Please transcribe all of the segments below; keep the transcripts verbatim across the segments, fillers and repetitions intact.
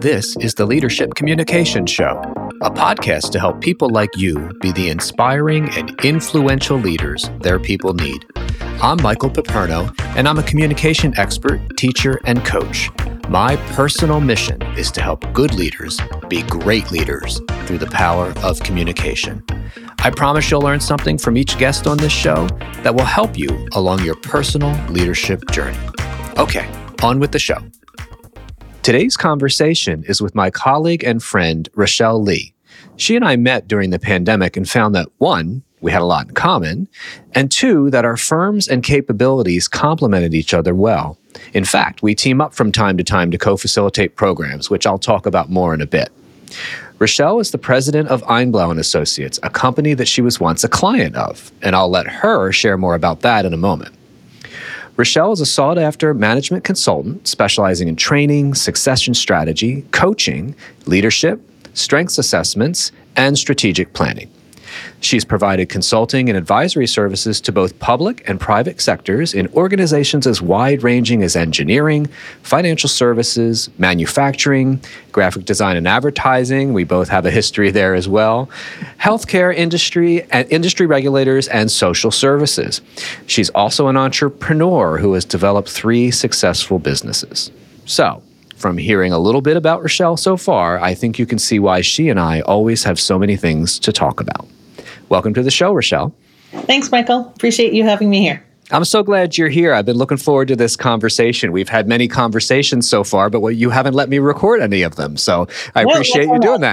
This is the Leadership Communication Show, a podcast to help people like you be the inspiring and influential leaders their people need. I'm Michael Paperno, and I'm a communication expert, teacher, and coach. My personal mission is to help good leaders be great leaders through the power of communication. I promise you'll learn something from each guest on this show that will help you along your personal leadership journey. Okay, on with the show. Today's conversation is with my colleague and friend, Rochelle Lee. She and I met during the pandemic and found that, one, we had a lot in common, and two, that our firms and capabilities complemented each other well. In fact, we team up from time to time to co-facilitate programs, which I'll talk about more in a bit. Rochelle is the president of Einblau and Associates, a company that she was once a client of, and I'll let her share more about that in a moment. Rochelle is a sought-after management consultant specializing in training, succession strategy, coaching, leadership, strengths assessments, and strategic planning. She's provided consulting and advisory services to both public and private sectors in organizations as wide-ranging as engineering, financial services, manufacturing, graphic design and advertising. We both have a history there as well. Healthcare industry and industry regulators and social services. She's also an entrepreneur who has developed three successful businesses. So, from hearing a little bit about Rochelle so far, I think you can see why she and I always have so many things to talk about. Welcome to the show, Rochelle. Thanks, Michael. Appreciate you having me here. I'm so glad you're here. I've been looking forward to this conversation. We've had many conversations so far, but you haven't let me record any of them. So I well, appreciate you doing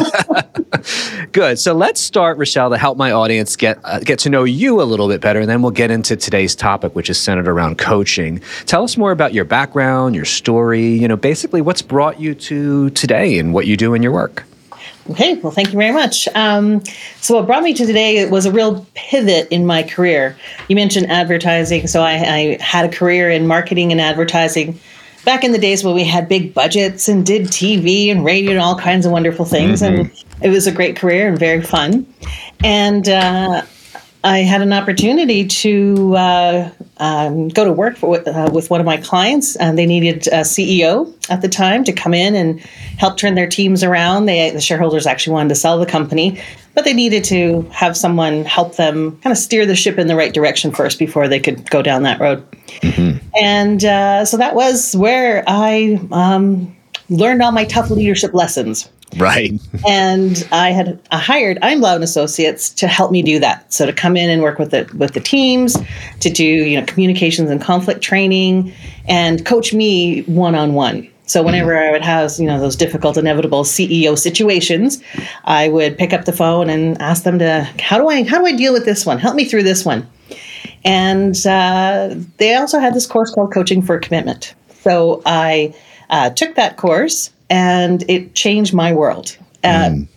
that. Good. So let's start, Rochelle, to help my audience get uh, get to know you a little bit better, and then we'll get into today's topic, which is centered around coaching. Tell us more about your background, your story, you know, basically what's brought you to today and what you do in your work. Okay, well, thank you very much. Um, so what brought me to today was a real pivot in my career. You mentioned advertising. So I, I had a career in marketing and advertising back in the days when we had big budgets and did T V and radio and all kinds of wonderful things. Mm-hmm. And it was a great career and very fun. And uh, I had an opportunity to uh, um, go to work for, uh, with one of my clients, and they needed a C E O at the time to come in and help turn their teams around. They, the shareholders actually wanted to sell the company, but they needed to have someone help them kind of steer the ship in the right direction first before they could go down that road. Mm-hmm. And uh, so that was where I um, learned all my tough leadership lessons. Right. And I had I hired Einblau and Associates to help me do that. So to come in and work with the with the teams, to do you know communications and conflict training, and coach me one on one. So whenever mm-hmm. I would have you know those difficult, inevitable C E O situations, I would pick up the phone and ask them to how do I how do I deal with this one? Help me through this one. And uh, they also had this course called Coaching for Commitment. So I uh, took that course. And it changed my world. Uh, mm.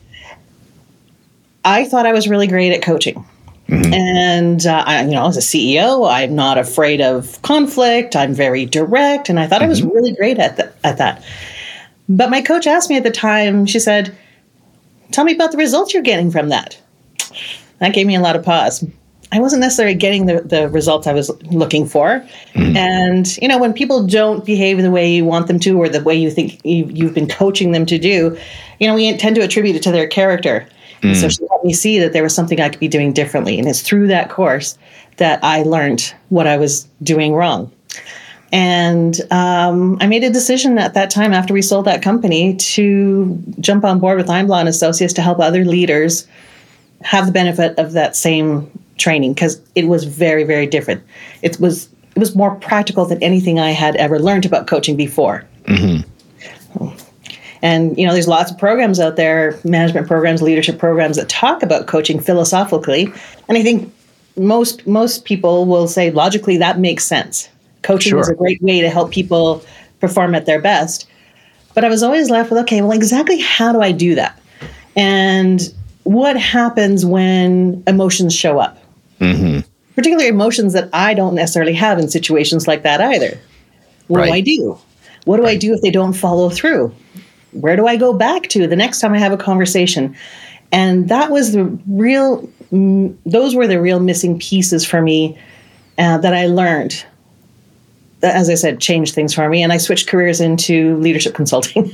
I thought I was really great at coaching. Mm-hmm. And, uh, I, you know, as a C E O, I'm not afraid of conflict. I'm very direct. And I thought mm-hmm. I was really great at, the, at that. But my coach asked me at the time, she said, tell me about the results you're getting from that. That gave me a lot of pause. I wasn't necessarily getting the, the results I was looking for. Mm. And, you know, when people don't behave the way you want them to or the way you think you, you've been coaching them to do, you know, we tend to attribute it to their character. Mm. So she helped me see that there was something I could be doing differently. And it's through that course that I learned what I was doing wrong. And um, I made a decision at that time after we sold that company to jump on board with Einblau and Associates to help other leaders have the benefit of that same training, because it was very, very different. It was it was more practical than anything I had ever learned about coaching before. Mm-hmm. And, you know, there's lots of programs out there, management programs, leadership programs that talk about coaching philosophically. And I think most most people will say logically that makes sense. Coaching sure. is a great way to help people perform at their best. But I was always left with, okay, well, exactly how do I do that? And what happens when emotions show up? Mm-hmm. Particularly emotions that I don't necessarily have in situations like that either. What right. do I do? What do right. I do if they don't follow through? Where do I go back to the next time I have a conversation? And that was the real, mm, those were the real missing pieces for me uh, that I learned. That, as I said, changed things for me. And I switched careers into leadership consulting.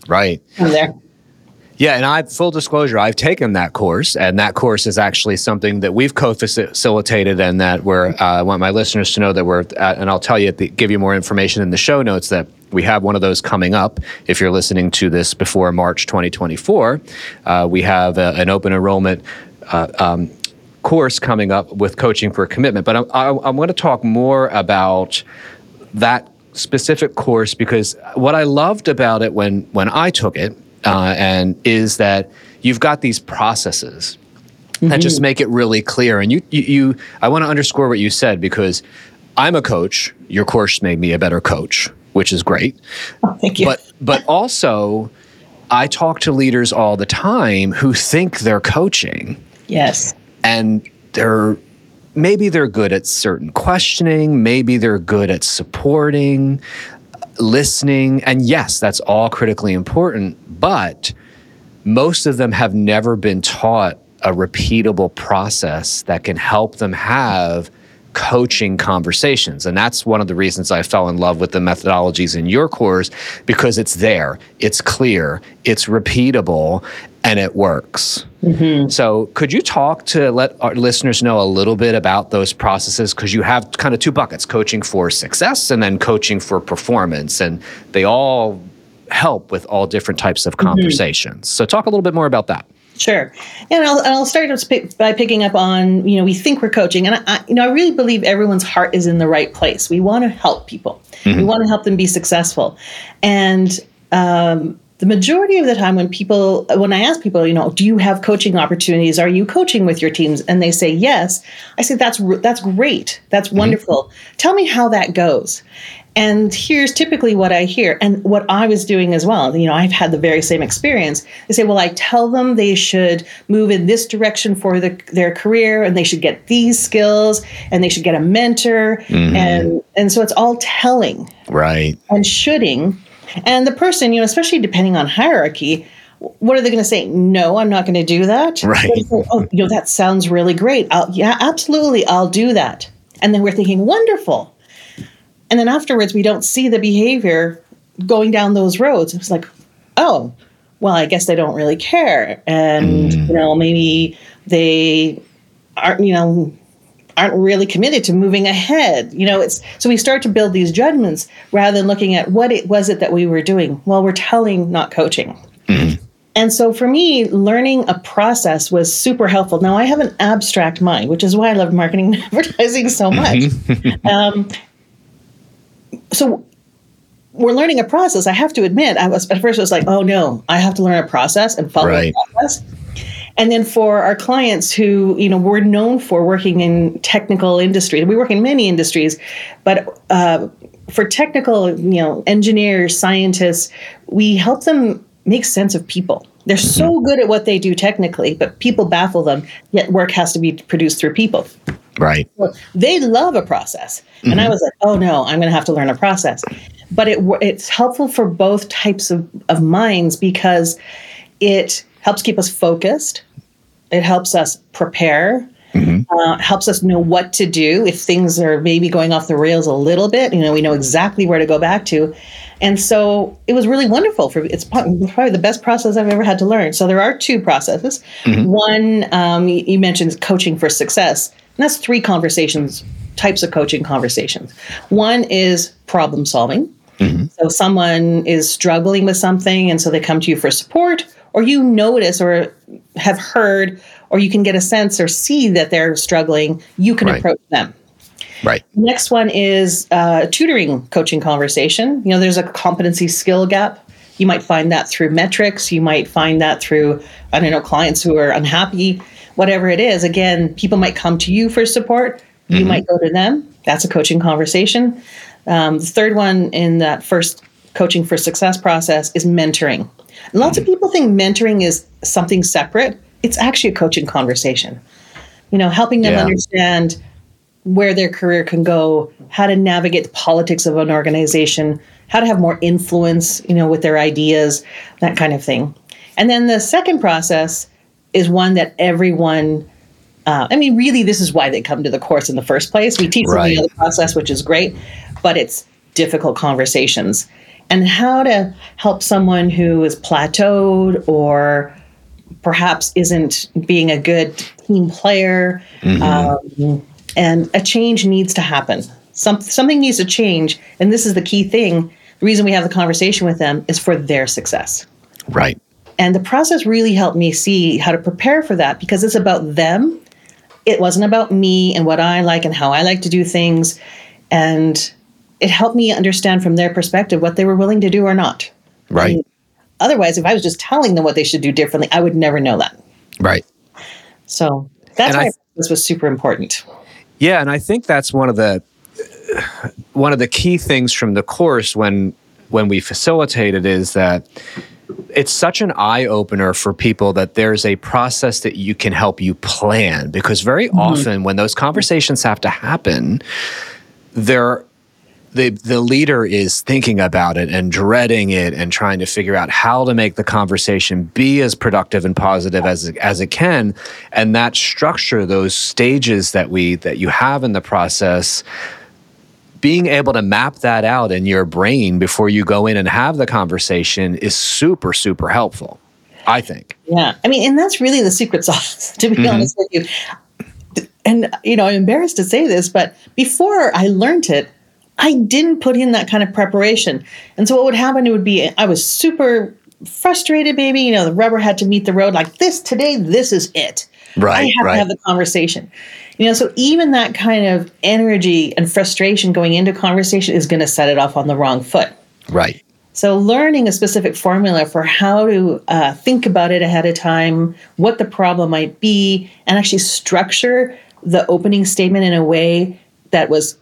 Right. from there. Yeah, and I full disclosure, I've taken that course, and that course is actually something that we've co-facilitated, and that we're. Uh, I want my listeners to know that we're. At, and I'll tell you, the, give you more information in the show notes that we have one of those coming up. If you're listening to this before March twenty twenty-four, uh, we have a, an open enrollment uh, um, course coming up with Coaching for Commitment. But I, I, I want to talk more about that specific course, because what I loved about it when when I took it. Uh, and is that you've got these processes mm-hmm. that just make it really clear. And you, you, you I want to underscore what you said, because I'm a coach. Your course made me a better coach, which is great. Oh, thank you. But but also, I talk to leaders all the time who think they're coaching. Yes. And they're maybe they're good at certain questioning. Maybe they're good at supporting, listening. And yes, that's all critically important. But most of them have never been taught a repeatable process that can help them have coaching conversations. And that's one of the reasons I fell in love with the methodologies in your course, because it's there, it's clear, it's repeatable, and it works. Mm-hmm. So could you talk to let our listeners know a little bit about those processes? Because you have kind of two buckets, coaching for success and then coaching for performance. And they all help with all different types of conversations. Mm-hmm. So talk a little bit more about that. Sure. And I'll, and I'll start by picking up on, you know, we think we're coaching. And, I, you know, I really believe everyone's heart is in the right place. We want to help people. Mm-hmm. We want to help them be successful. And um, the majority of the time when people, when I ask people, you know, do you have coaching opportunities? Are you coaching with your teams? And they say yes. I say, that's that's great. That's wonderful. Mm-hmm. Tell me how that goes. And here's typically what I hear, and what I was doing as well. You know, I've had the very same experience. They say, well, I tell them they should move in this direction for the, their career, and they should get these skills, and they should get a mentor. Mm-hmm. And, and so it's all telling. Right. And shoulding. And the person, you know, especially depending on hierarchy, what are they going to say? No, I'm not going to do that. Right. Say, oh, you know, that sounds really great. I'll, yeah, absolutely. I'll do that. And then we're thinking, wonderful. And then afterwards, we don't see the behavior going down those roads. It's like, oh, well, I guess they don't really care. And, mm. you know, maybe they aren't, you know, aren't really committed to moving ahead. You know, it's so we start to build these judgments rather than looking at what it was it that we were doing. Well, we're telling, not coaching. Mm. And so for me, learning a process was super helpful. Now, I have an abstract mind, which is why I love marketing and advertising so much. um, So we're learning a process. I have to admit, I was at first I was like, oh no, I have to learn a process and follow right. the process. And then for our clients who, you know, we're known for working in technical industries. We work in many industries, but uh, for technical, you know, engineers, scientists, we help them make sense of people. They're so good at what they do technically, but people baffle them, yet work has to be produced through people. Right. Well, they love a process. And mm-hmm. I was like, oh, no, I'm going to have to learn a process. But it it's helpful for both types of, of minds, because it helps keep us focused. It helps us prepare. Mm-hmm. Uh, helps us know what to do if things are maybe going off the rails a little bit. You know, we know exactly where to go back to. And so it was really wonderful. For It's probably the best process I've ever had to learn. So there are two processes. Mm-hmm. One, um, you mentioned coaching for success. And that's three conversations, types of coaching conversations. One is problem solving. Mm-hmm. So someone is struggling with something, and so they come to you for support, or you notice or have heard, or you can get a sense or see that they're struggling. You can right. approach them. Right. Next one is uh, tutoring coaching conversation. You know, there's a competency skill gap. You might find that through metrics. You might find that through, I don't know, clients who are unhappy. Whatever it is, again, people might come to you for support. You mm-hmm. might go to them. That's a coaching conversation. Um, the third one in that first coaching for success process is mentoring. And lots mm-hmm. of people think mentoring is something separate. It's actually a coaching conversation. You know, helping them yeah. understand where their career can go, how to navigate the politics of an organization, how to have more influence, you know, with their ideas, that kind of thing. And then the second process is one that everyone, uh, I mean, really, this is why they come to the course in the first place. We teach them right. the other process, which is great, but it's difficult conversations. and how to help someone who is plateaued or perhaps isn't being a good team player. Mm-hmm. Um, and a change needs to happen. Some, something needs to change. And this is the key thing. The reason we have the conversation with them is for their success. Right. And the process really helped me see how to prepare for that, because it's about them. It wasn't about me and what I like and how I like to do things. And it helped me understand from their perspective what they were willing to do or not. Right. And otherwise, if I was just telling them what they should do differently, I would never know that. Right. So that's and why th- this was super important. Yeah, and I think that's one of the one of the key things from the course when when we facilitate it is that it's such an eye-opener for people that there's a process that you can help you plan. Because very mm-hmm. often when those conversations have to happen, they're The the leader is thinking about it and dreading it and trying to figure out how to make the conversation be as productive and positive as it, as it can. And that structure, those stages that we that you have in the process, being able to map that out in your brain before you go in and have the conversation is super, super helpful, I think. Yeah. I mean, and that's really the secret sauce, to be mm-hmm. honest with you. And, you know, I'm embarrassed to say this, but before I learned it, I didn't put in that kind of preparation. And so what would happen, it would be, I was super frustrated, maybe, you know, the rubber had to meet the road like this today, this is it. Right, I have right. to have the conversation. You know, so even that kind of energy and frustration going into conversation is going to set it off on the wrong foot. Right. So learning a specific formula for how to uh, think about it ahead of time, what the problem might be, and actually structure the opening statement in a way that was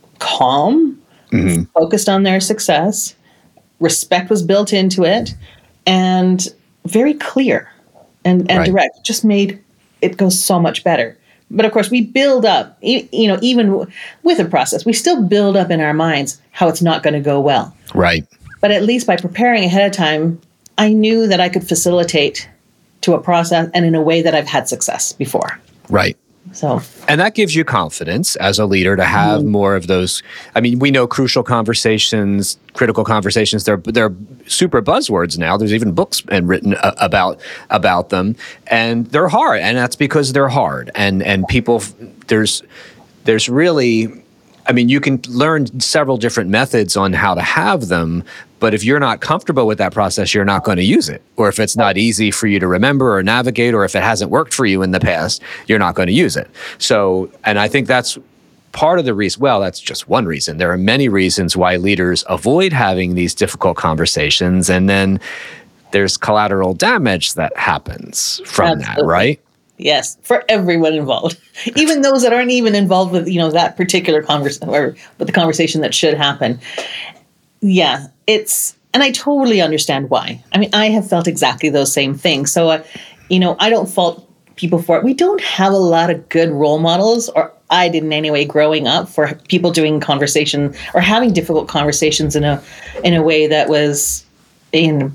calm, mm-hmm. focused on their success, respect was built into it, and very clear and, and right. direct, just made it go so much better. But of course, we build up, you know, even with a process, we still build up in our minds how it's not going to go well. Right. But at least by preparing ahead of time, I knew that I could facilitate to a process and in a way that I've had success before. Right. So, and that gives you confidence as a leader to have mm-hmm. more of those. I mean, we know crucial conversations, critical conversations, they're they're super buzzwords now. There's even books and written uh, about about them, and they're hard, and that's because they're hard. And and people, there's there's really, I mean, you can learn several different methods on how to have them, but if you're not comfortable with that process, you're not going to use it. Or if it's not easy for you to remember or navigate, or if it hasn't worked for you in the past, you're not going to use it. So, and I think that's part of the reason, well, that's just one reason. There are many reasons why leaders avoid having these difficult conversations, and then there's collateral damage that happens from Absolutely. That, right? Yes, for everyone involved, even those that aren't even involved with, you know, that particular conversation or with the conversation that should happen. Yeah, it's, and I totally understand why. I mean, I have felt exactly those same things. So, uh, you know, I don't fault people for it. We don't have a lot of good role models, or I didn't anyway, growing up, for people doing conversation or having difficult conversations in a in a way that was in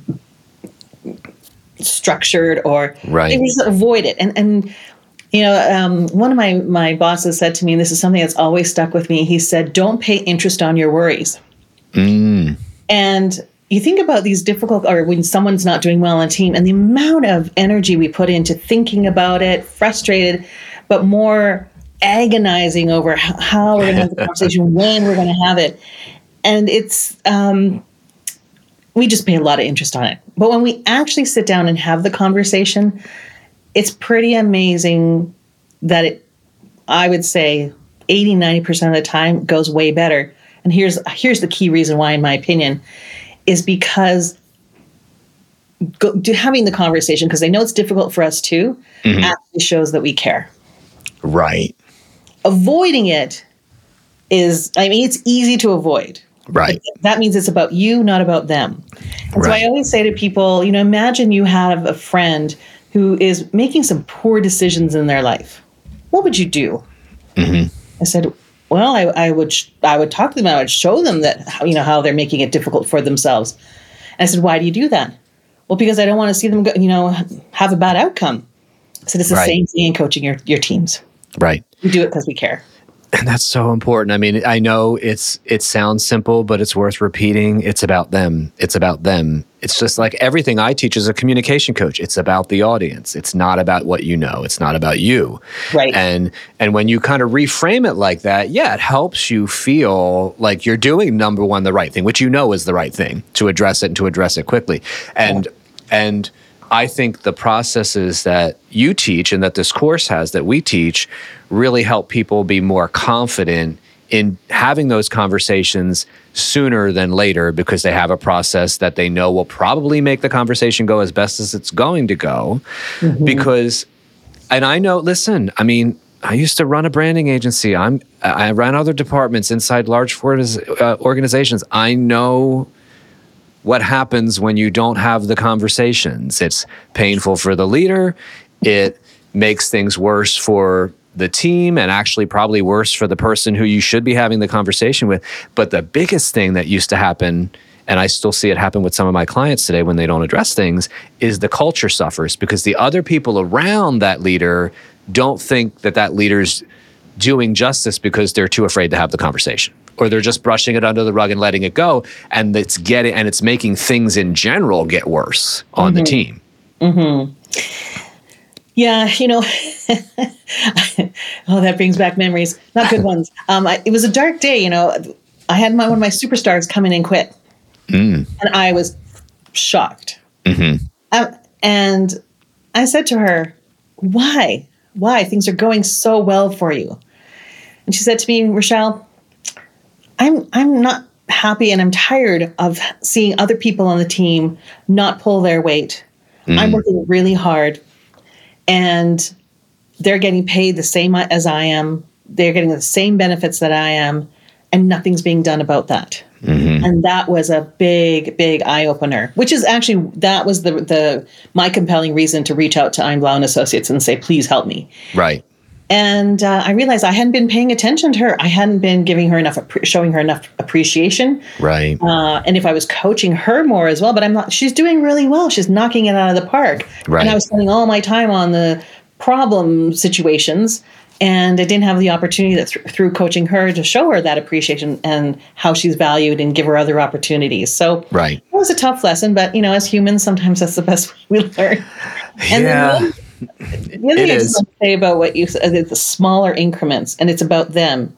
structured, or right. they just avoid it. And and you know, um, one of my my bosses said to me, and this is something that's always stuck with me. He said, "Don't pay interest on your worries." Mm. And you think about these difficult, or when someone's not doing well on a team, and the amount of energy we put into thinking about it, frustrated, but more agonizing over how, how we're going to have the conversation, when we're going to have it. And it's, um, we just pay a lot of interest on it. But when we actually sit down and have the conversation, it's pretty amazing that it, I would say, eighty, ninety percent of the time goes way better. And here's here's the key reason why, in my opinion, is because go, do, having the conversation, because I know it's difficult for us too, mm-hmm. actually shows that we care. Right. Avoiding it is, I mean, it's easy to avoid. Right. That means it's about you, not about them. And right. so I always say to people, you know, imagine you have a friend who is making some poor decisions in their life. What would you do? Mm-hmm. I said, well, I, I would sh- I would talk to them. I would show them that, you know, how they're making it difficult for themselves. And I said, why do you do that? Well, because I don't want to see them, go, you know, have a bad outcome. I said, it's the right. same thing in coaching your, your teams. Right. We do it because we care. And that's so important. I mean, I know it's it sounds simple, but it's worth repeating. It's about them. It's about them. It's just like everything I teach as a communication coach. It's about the audience. It's not about what you know. It's not about you. Right. And and when you kind of reframe it like that, yeah, it helps you feel like you're doing, number one, the right thing, which you know is the right thing, to address it and to address it quickly. And yeah. and I think the processes that you teach and that this course has, that we teach, really help people be more confident in having those conversations sooner than later, because they have a process that they know will probably make the conversation go as best as it's going to go. Mm-hmm. Because, and I know, listen, I mean, I used to run a branding agency. I'm, I ran other departments inside large uh, organizations. I know what happens when you don't have the conversations. It's painful for the leader. It makes things worse for the team, and actually probably worse for the person who you should be having the conversation with. But the biggest thing that used to happen, and I still see it happen with some of my clients today when they don't address things, is the culture suffers, because the other people around that leader don't think that that leader's doing justice because they're too afraid to have the conversation, or they're just brushing it under the rug and letting it go, and it's getting and it's making things in general get worse on mm-hmm. the team. Mm-hmm. Yeah, you know, oh, that brings back memories, not good ones. Um, I, it was a dark day. You know, I had my one of my superstars come in and quit, mm. and I was shocked. Mm-hmm. Um, and I said to her, "Why? Why? Things are going so well for you." And she said to me, "Rochelle, I'm I'm not happy, and I'm tired of seeing other people on the team not pull their weight. Mm. I'm working really hard, and they're getting paid the same as I am. They're getting the same benefits that I am, and nothing's being done about that." Mm-hmm. And that was a big, big eye opener. Which is actually that was the the my compelling reason to reach out to Einblau and Associates and say, "Please help me." Right. And uh, I realized I hadn't been paying attention to her. I hadn't been giving her enough, showing her enough appreciation. Right. Uh, and if I was coaching her more as well, but I'm not, she's doing really well. She's knocking it out of the park. Right. And I was spending all my time on the problem situations, and I didn't have the opportunity that th- through coaching her to show her that appreciation and how she's valued and give her other opportunities. So right. It was a tough lesson, but you know, as humans, sometimes that's the best way we learn. And yeah. then, the other thing I just want to say about what you said, it's the smaller increments, and it's about them.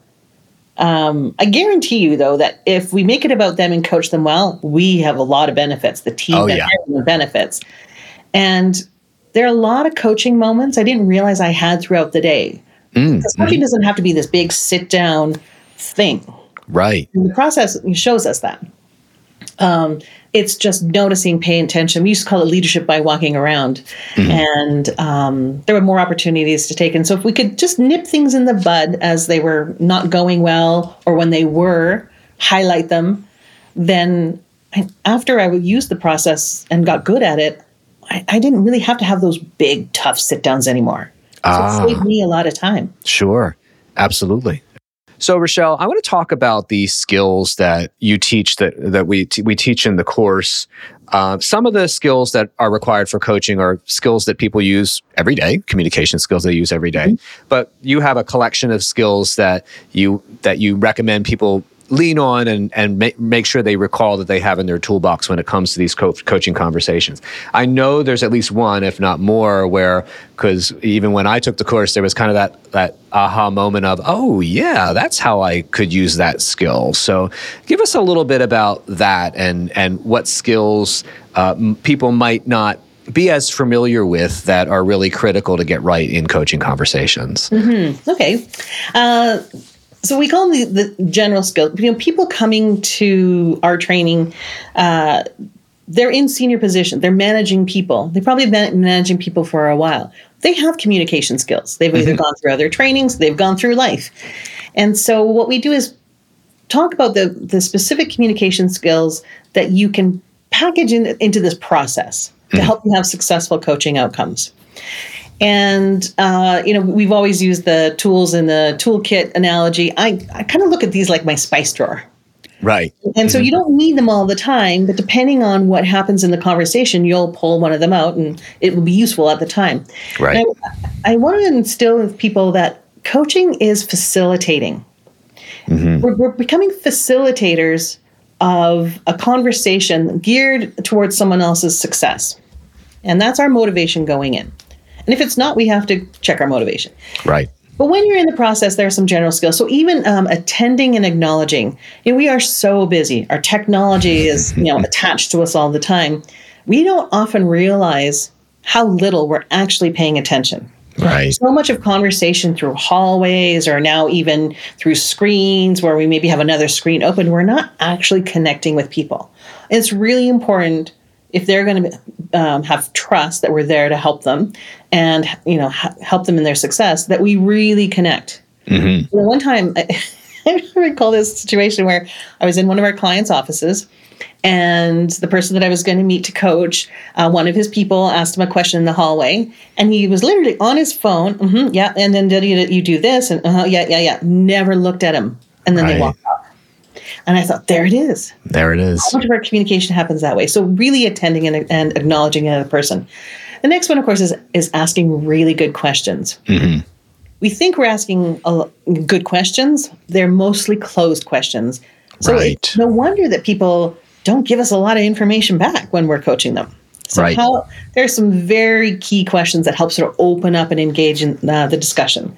Um, I guarantee you, though, that if we make it about them and coach them well, we have a lot of benefits. The team oh, yeah. benefits. And there are a lot of coaching moments I didn't realize I had throughout the day. Mm, because coaching mm. doesn't have to be this big sit-down thing. Right. And the process shows us that. Um, it's just noticing, paying attention. We used to call it leadership by walking around. Mm-hmm. And um, there were more opportunities to take. And so if we could just nip things in the bud as they were not going well, or when they were, highlight them, then I, after I would use the process and got good at it, I, I didn't really have to have those big, tough sit-downs anymore. So ah, it saved me a lot of time. Sure. Absolutely. So, Rochelle, I want to talk about the skills that you teach that that we t- we teach in the course. Uh, some of the skills that are required for coaching are skills that people use every day, communication skills they use every day. Mm-hmm. But you have a collection of skills that you that you recommend people lean on and, and make, make sure they recall that they have in their toolbox when it comes to these co- coaching conversations. I know there's at least one, if not more, where, because even when I took the course, there was kind of that, that aha moment of, oh, yeah, that's how I could use that skill. So give us a little bit about that and, and what skills uh, people might not be as familiar with that are really critical to get right in coaching conversations. Mm-hmm. Okay. Uh, So we call them the, the general skill. You know, people coming to our training, uh, they're in senior position. They're managing people. They've probably been managing people for a while. They have communication skills. They've mm-hmm. either gone through other trainings, they've gone through life. And so what we do is talk about the, the specific communication skills that you can package in, into this process mm-hmm. to help you have successful coaching outcomes. And, uh, you know, we've always used the tools in the toolkit analogy. I, I kind of look at these like my spice drawer. Right. And mm-hmm. so you don't need them all the time, but depending on what happens in the conversation, you'll pull one of them out and it will be useful at the time. Right. I, I want to instill with people that coaching is facilitating. Mm-hmm. We're, we're becoming facilitators of a conversation geared towards someone else's success. And that's our motivation going in. And if it's not, we have to check our motivation. Right. But when you're in the process, there are some general skills. So even um, attending and acknowledging, you know, we are so busy. Our technology is, you know, attached to us all the time. We don't often realize how little we're actually paying attention. Right. So much of conversation through hallways or now even through screens where we maybe have another screen open, we're not actually connecting with people. And it's really important if they're going to um, have trust that we're there to help them and, you know, ha- help them in their success, that we really connect. Mm-hmm. You know, one time, I, I recall this situation where I was in one of our clients' offices, and the person that I was going to meet to coach, uh, one of his people asked him a question in the hallway, and he was literally on his phone. Mm-hmm, yeah, and then did you, you do this? And uh, yeah, yeah, yeah. Never looked at him, and then right. they walked off. And I thought, there it is. There it is. How much of our communication happens that way? So really attending and, and acknowledging another person. The next one, of course, is is asking really good questions. Mm-hmm. We think we're asking uh, good questions. They're mostly closed questions. So right. it's no wonder that people don't give us a lot of information back when we're coaching them. So right. how, there are some very key questions that help sort of open up and engage in uh, the discussion.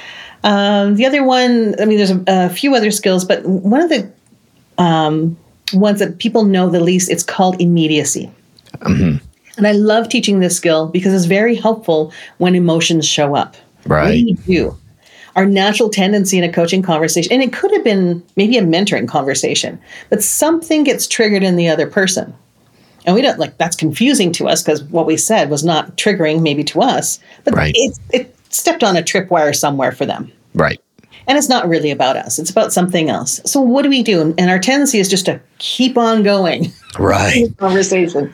Um, the other one, I mean, there's a, a few other skills, but one of the um, ones that people know the least, it's called immediacy. Mm-hmm. And I love teaching this skill because it's very helpful when emotions show up. Right. What do you do? Our natural tendency in a coaching conversation, and it could have been maybe a mentoring conversation, but something gets triggered in the other person. And we don't like, that's confusing to us because what we said was not triggering maybe to us, but right. it, it stepped on a tripwire somewhere for them. Right. And it's not really about us. It's about something else. So what do we do? And our tendency is just to keep on going. Right. Conversation.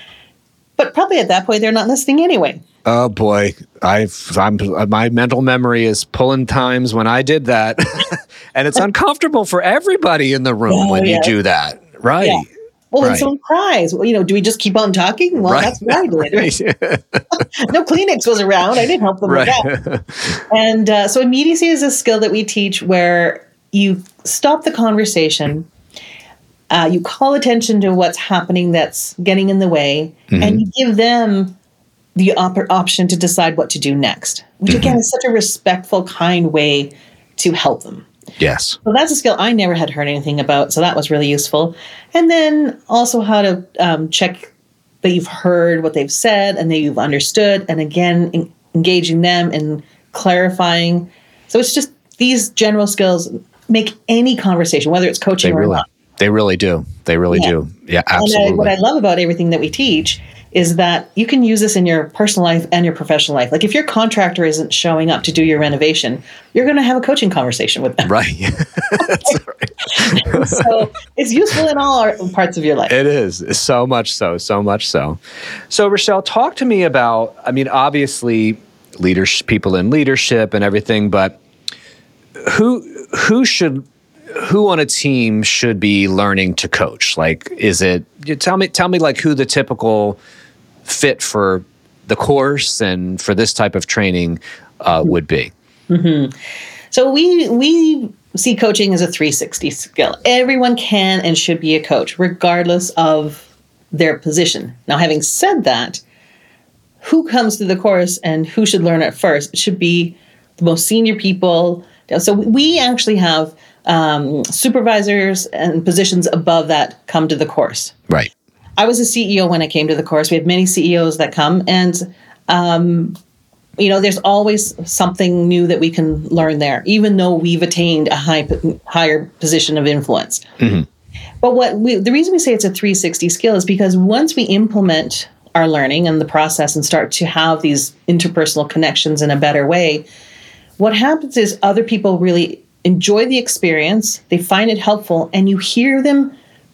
But probably at that point, they're not listening anyway. Oh boy, I've I'm my mental memory is pulling times when I did that, and it's uncomfortable for everybody in the room oh, when yeah. you do that, right? Yeah. Well, right. when someone cries, well, you know, do we just keep on talking? Well, right. that's what I did. No Kleenex was around. I didn't help them right. with that. And uh, so immediacy is a skill that we teach where you stop the conversation. Uh, you call attention to what's happening that's getting in the way, mm-hmm. and you give them the op- option to decide what to do next, which mm-hmm. again is such a respectful, kind way to help them. Yes. So that's a skill I never had heard anything about, so that was really useful. And then also how to um, check that you've heard what they've said and that you've understood, and again, en- engaging them and clarifying. So it's just these general skills make any conversation, whether it's coaching they or really, not. They really do. They really yeah. do. Yeah, absolutely. And I, what I love about everything that we teach is that you can use this in your personal life and your professional life. Like if your contractor isn't showing up to do your renovation, you're going to have a coaching conversation with them. Right. That's right. So it's useful in all our parts of your life. It is. So much so. So much so. So Rochelle, talk to me about, I mean, obviously leaders, people in leadership and everything, but who who should who on a team should be learning to coach? Like, is it, you tell me, tell me like who the typical fit for the course and for this type of training uh, would be? Mm-hmm. So we, we see coaching as a three sixty skill. Everyone can and should be a coach, regardless of their position. Now, having said that, who comes to the course and who should learn it first? It should be the most senior people. So we actually have Um, supervisors and positions above that come to the course. Right. I was a C E O when I came to the course. We have many C E Os that come, and um, you know, there's always something new that we can learn there, even though we've attained a high, higher position of influence. Mm-hmm. But what we, the reason we say it's a three sixty skill is because once we implement our learning and the process and start to have these interpersonal connections in a better way, what happens is other people really enjoy the experience, they find it helpful, and you hear them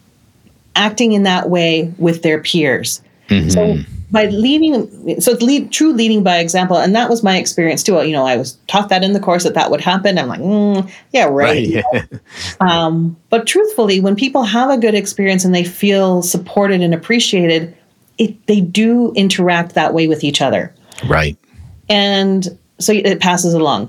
acting in that way with their peers. Mm-hmm. So by leading, so it's lead, true leading by example, and that was my experience too. You know, I was taught that in the course that that would happen. I'm like, mm, yeah, right. right yeah. Um, but truthfully, when people have a good experience and they feel supported and appreciated, it they do interact that way with each other. Right. And so it passes along.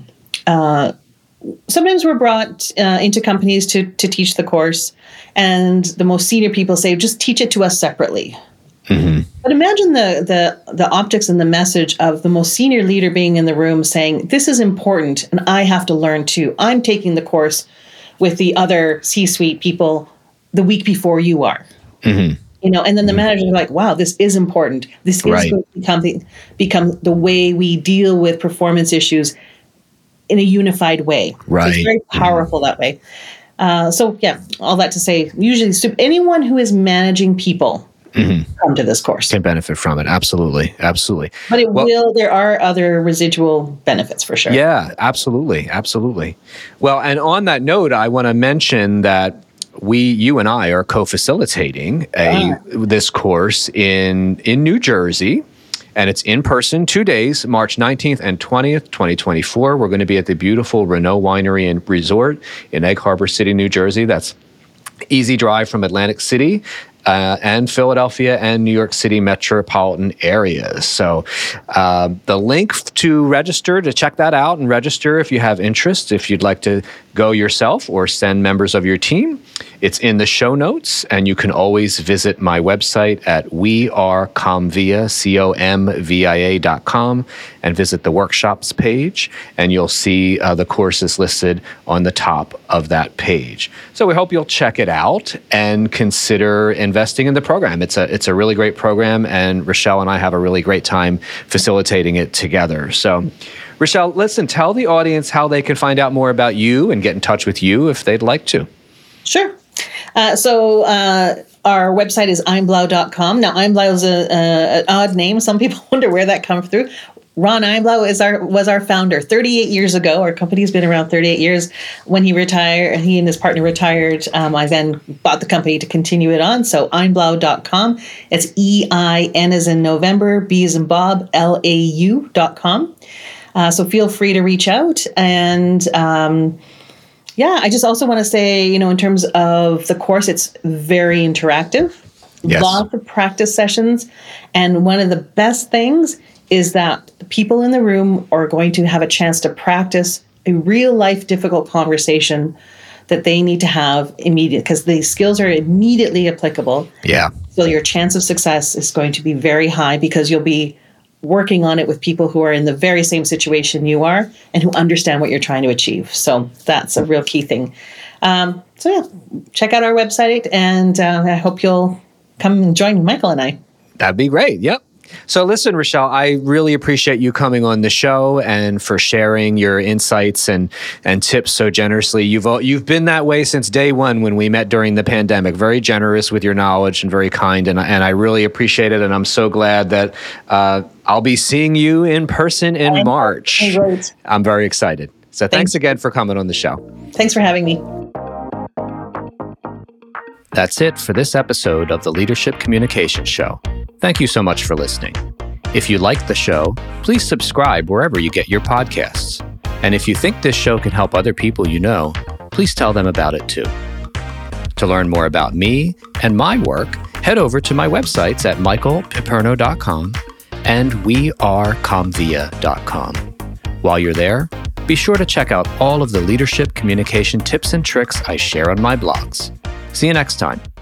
uh, sometimes we're brought uh, into companies to to teach the course, and the most senior people say, just teach it to us separately. Mm-hmm. But imagine the, the the optics and the message of the most senior leader being in the room saying, this is important and I have to learn too. I'm taking the course with the other C-suite people the week before you are. Mm-hmm. You know, and then the mm-hmm. manager is like, wow, this is important. This is right. going to become the, become the way we deal with performance issues in a unified way. Right. So it's very powerful mm-hmm. that way. Uh, so yeah, all that to say, usually so anyone who is managing people mm-hmm. come to this course. Can benefit from it. Absolutely. Absolutely. But it well, will, there are other residual benefits for sure. Yeah, absolutely. Absolutely. Well, and on that note, I want to mention that we, you and I are co-facilitating a, ah. this course in, in New Jersey. And it's in person, two days, March nineteenth and twentieth, twenty twenty-four. We're going to be at the beautiful Renault Winery and Resort in Egg Harbor City, New Jersey. That's easy drive from Atlantic City uh, and Philadelphia and New York City metropolitan areas. So uh, the link to register, to check that out and register if you have interest, if you'd like to go yourself or send members of your team, it's in the show notes, and you can always visit my website at wearecomvia, C O M V I A dot com, and visit the workshops page, and you'll see uh, the courses listed on the top of that page. So we hope you'll check it out and consider investing in the program. It's a it's a really great program, and Rochelle and I have a really great time facilitating it together. So, Rochelle, listen, tell the audience how they can find out more about you and get in touch with you if they'd like to. Sure. Uh, so uh, our website is einblau dot com. Now, Einblau is a, a, an odd name. Some people wonder where that comes through. Ron Einblau is our was our founder thirty-eight years ago. Our company's been around thirty-eight years. When he retired, he and his partner retired. Um, I then bought the company to continue it on. So einblau dot com. It's E I N as in November, B as in Bob, L A U dot com. Uh, so feel free to reach out. And um, yeah, I just also want to say, you know, in terms of the course, it's very interactive. Yes. Lots of practice sessions. And one of the best things is that the people in the room are going to have a chance to practice a real life difficult conversation that they need to have immediate, because the skills are immediately applicable. Yeah. So your chance of success is going to be very high because you'll be working on it with people who are in the very same situation you are and who understand what you're trying to achieve. So that's a real key thing. Um, so yeah, check out our website, and uh, I hope you'll come and join Michael and I. That'd be great. Yep. So listen, Rochelle, I really appreciate you coming on the show and for sharing your insights and, and tips so generously. You've you've been that way since day one when we met during the pandemic. Very generous with your knowledge and very kind, and and I really appreciate it. And I'm so glad that uh, I'll be seeing you in person in March. Great. I'm very excited. So thanks, thanks again for coming on the show. Thanks for having me. That's it for this episode of the Leadership Communication Show. Thank you so much for listening. If you like the show, please subscribe wherever you get your podcasts. And if you think this show can help other people you know, please tell them about it too. To learn more about me and my work, head over to my websites at michael piperno dot com and we are comvia dot com. While you're there, be sure to check out all of the leadership communication tips and tricks I share on my blogs. See you next time.